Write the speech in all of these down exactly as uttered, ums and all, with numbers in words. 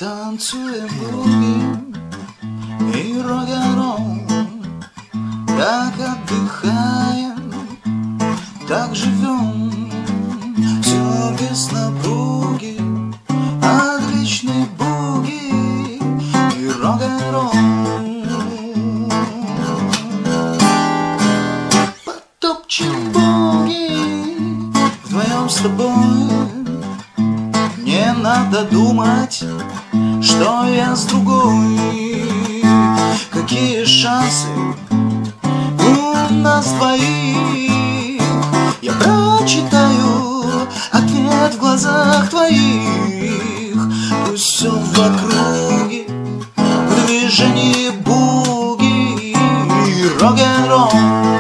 Танцуем буги и рок-н-ролл, как отдыхаем, так живем. Все без напруги, отличный буги и рок-н-ролл. Потопчем буги вдвоем с тобой. Не надо думать, что я с другой. Какие шансы у нас двоих? Я прочитаю ответ в глазах твоих. Пусть все в округе, в движении буги и рок-н-ролл.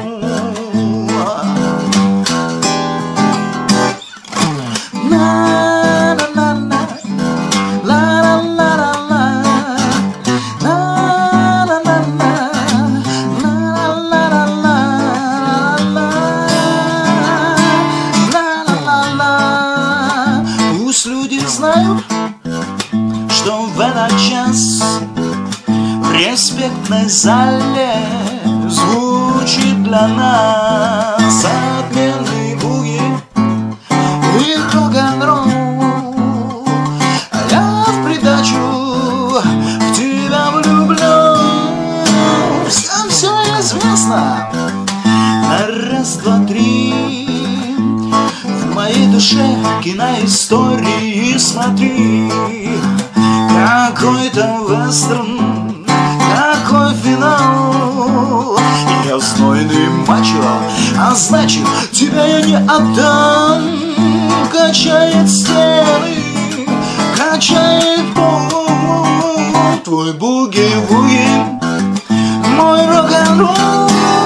Люди знают, что в этот час в респектной зале звучит для нас отменный буги и рок-н-ролл. А я в придачу в тебя влюблен. Всем все известно. На раз, два, три. В моей душе киноистории смотри. Какой-то вестерн, какой финал. Я знойный мачо, а значит тебя я не отдам. Качает стены, качает пол. Твой буги-вуги, мой рок-н-ролл.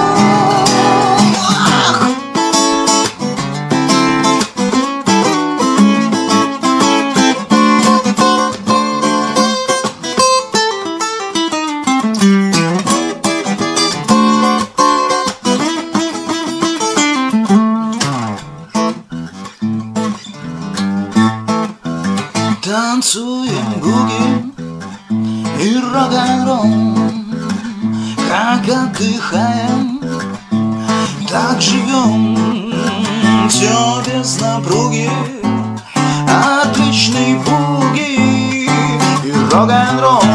Танцуем буги и рок-н-ролл, как отдыхаем, так живем. Все без напруги, отличный буги и рок-н-ролл.